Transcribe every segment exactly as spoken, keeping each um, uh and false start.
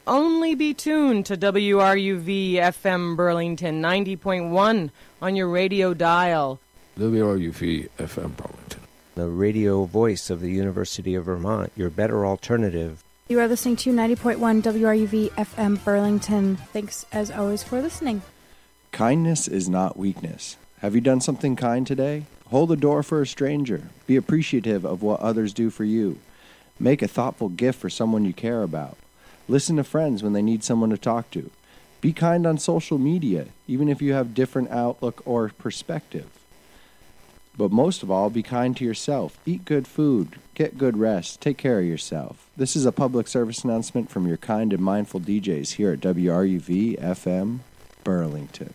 only be tuned to W R U V F M Burlington ninety point one on your radio dial. W R U V F M Burlington, the radio voice of the University of Vermont, your better alternative. You are listening to ninety point one W R U V F M Burlington. Thanks, as always, for listening. Kindness is not weakness. Have you done something kind today? Hold the door for a stranger. Be appreciative of what others do for you. Make a thoughtful gift for someone you care about. Listen to friends when they need someone to talk to. Be kind on social media, even if you have different outlook or perspective. But most of all, be kind to yourself. Eat good food. Get good rest. Take care of yourself. This is a public service announcement from your kind and mindful D Js here at W R U V F M Burlington.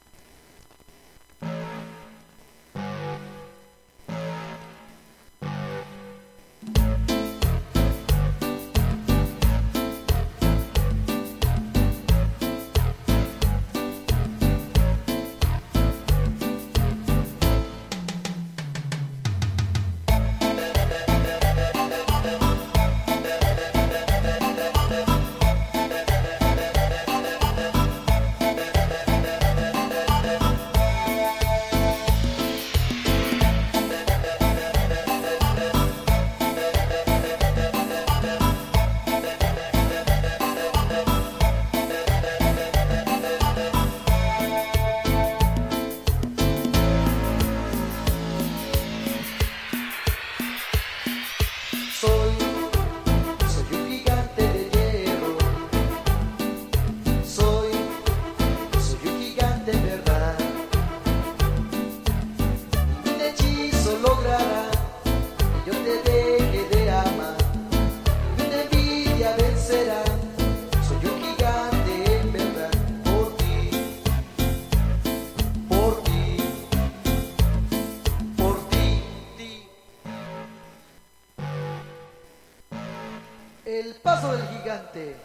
El paso del gigante.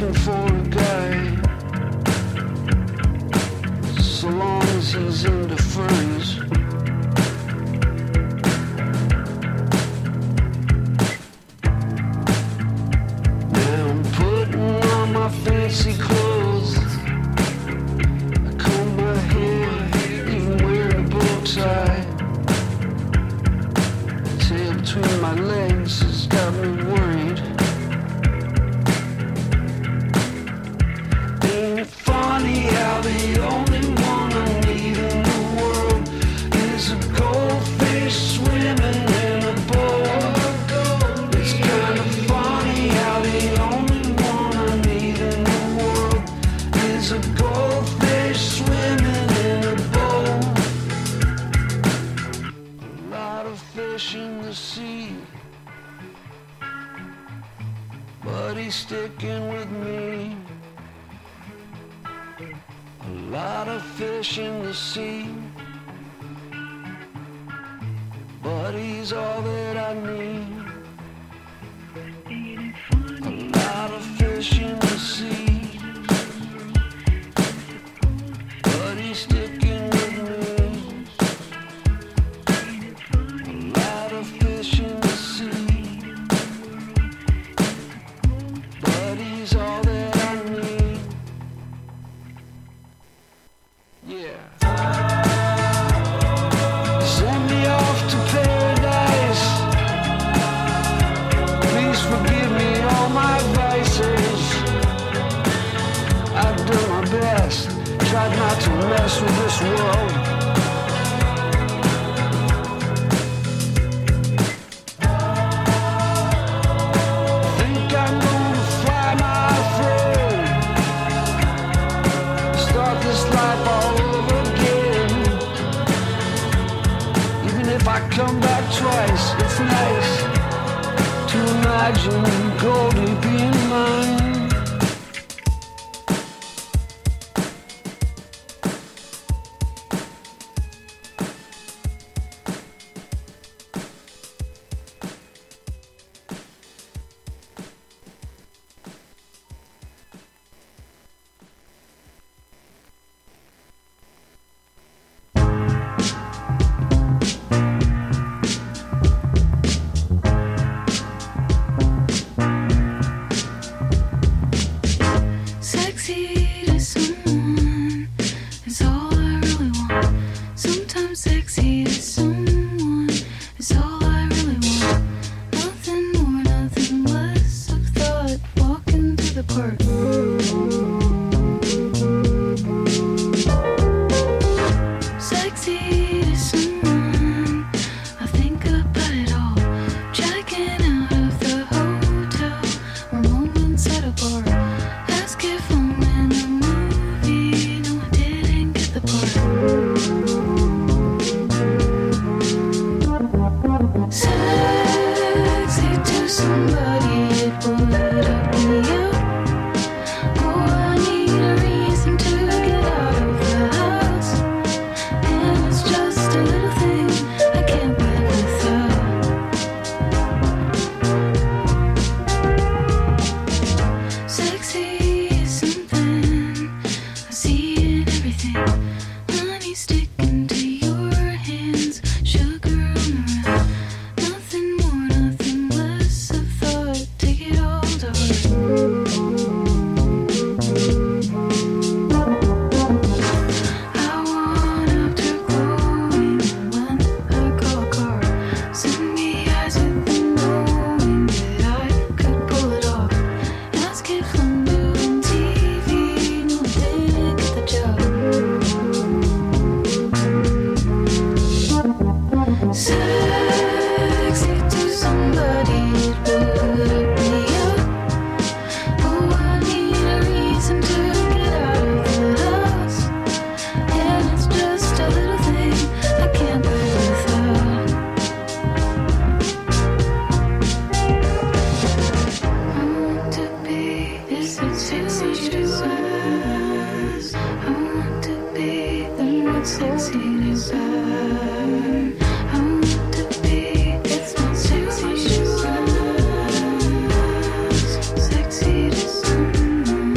looking for a guy. So long as he's into furries. Now I'm putting on my fancy clothes. I comb my hair, even wearing a bow tie. The tail between my legs has got me worried. Ain't it funny how the only one I need in the world is a goldfish swimming in a bowl? It's kind of funny how the only one I need in the world is a goldfish swimming in a bowl. A lot of fish in the sea, but he's sticking with me. A lot of fish in the sea, but he's all that I need. A lot of fish in the sea, but he's sticking with me. A lot of fish in the sea, but he's all that I need. Yeah. Send me off to paradise. Please forgive me all my vices. I've done my best, tried not to mess with this world. Think I'm gonna fly my throne, start this life all over again. Even if I come back twice, it's nice to imagine Goldie being mine. Sexy to someone.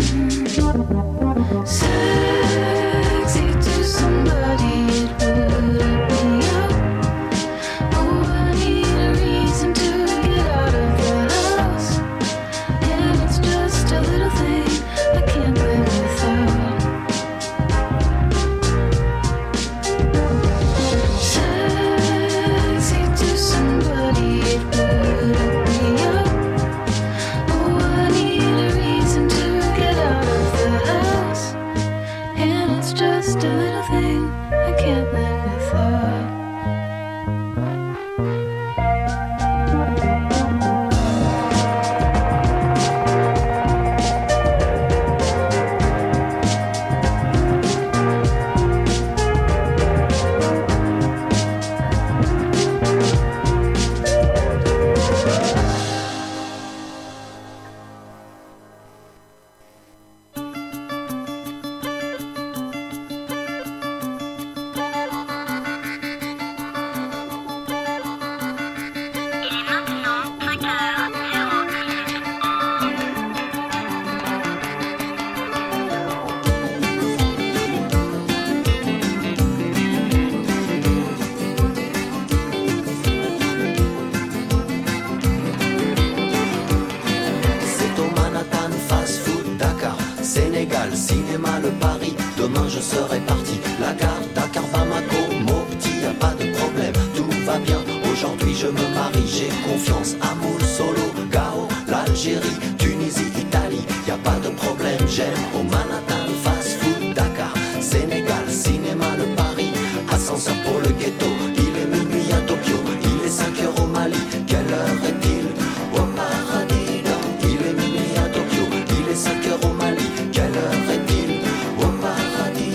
Sénégal, cinéma, le Paris. Demain je serai parti. La gare, Dakar, Bamako, Mopti, y a pas de problème, tout va bien. Aujourd'hui je me marie, j'ai confiance. Amour, Solo, Gao, l'Algérie, Tunisie, Italie, y a pas de problème. J'aime au Manhattan, fast food, Dakar, Sénégal, cinéma, le Paris. Ascenseur pour le ghetto, il est minuit à Tokyo, il est cinq heures au Mali. Quelle heure est-il? Au paradis, il est minuit à Tokyo, il est cinq heures au Mali. Quelle heure est-il? Au paradis.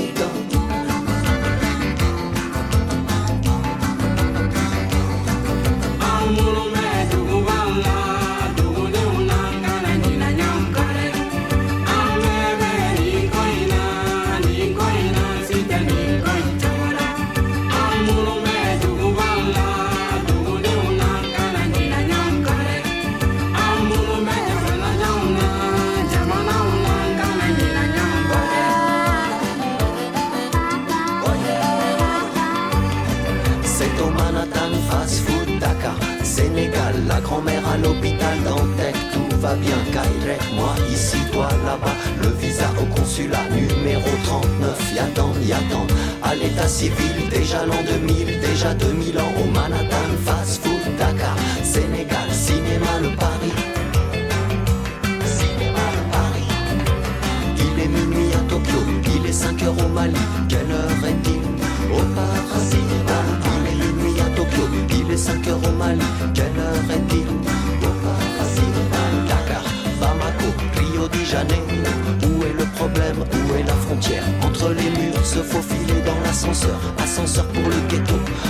La grand-mère à l'hôpital Dantec, tout va bien, Kairek, moi ici, toi là-bas. Le visa au consulat, numéro trente-neuf, y'attend, y'attend. À l'état civil, déjà l'an deux mille, déjà deux mille ans. Au Manhattan, fast food, Dakar, Sénégal, cinéma, le Paris. Cinéma, le Paris. Il est minuit à Tokyo, il est cinq heures au Mali. Quelle heure est-il? Au Paris, cinéma, il est minuit à Tokyo, il est cinq heures au Mali. Quelle heure est-il? Au Paris, Dakar, Bamako, Rio de Janeiro. Où est le problème? Où est la frontière? Entre les murs, se faufiler dans l'ascenseur. Ascenseur pour le ghetto.